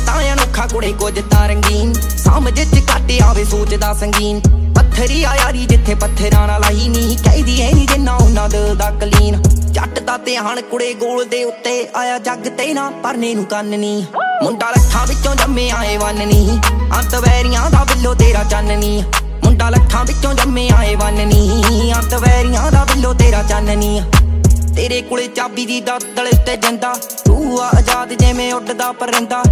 ਤਾਂ ਅਨੋਖਾ ਕੁੜੇ ਕੁਝ ਤਾਂ ਰੰਗੀਨ, ਸਮਝ ਚ ਘੱਟ ਆਵੇ ਸੋਚਦਾ ਸੰਗੀਨ। ਪੱਥਰੀ ਆ ਯਾਰੀ ਜਿੱਥੇ ਪੱਥਰਾਂ ਨਾਲ ਆਈ ਨੀ, ਕਹਿਦੀ ਐ ਨੀ ਜਿੰਨਾ ਉਹਨਾਂ ਦਿਲ ਦਾ ਕਲੀਨ। ਜੱਟ ਦਾ ਧਿਆਨ ਕੁੜੇ ਗੋਲ ਦੇ ਉੱਤੇ ਆਇਆ ਜੱਗ ਤੇ ਨਾ ਪਰਨੇ ਨੂੰ ਕੰਨ ਨੀ। ਮੁੰਡਾ ਲੱਖਾਂ ਵਿੱਚੋਂ ਜੰਮਿਆ ਏ ਵੰਨ ਨੀ, ਅੰਤ ਵੈਰੀਆਂ ਦਾ ਬਿੱਲੋ ਤੇਰਾ ਚੰਨ ਨੀ। ਮੁੰਡਾ ਲੱਖਾਂ ਵਿੱਚੋਂ ਜੰਮਿਆ ਏ ਵੰਨ ਨੀ, ਅੰਤ ਵੈਰੀਆਂ ਦਾ ਬਿੱਲੋ ਤੇਰਾ ਚੰਨ ਨੀ। ਤੇਰੇ ਕੋਲੇ ਚਾਬੀ ਦੀ ਦਾਤਲ ਤੇ ਜਾਂਦਾ, ਤੂੰ ਆ ਆਜ਼ਾਦ ਜਿਵੇਂ ਉੱਡਦਾ ਪਰਿੰਦਾ।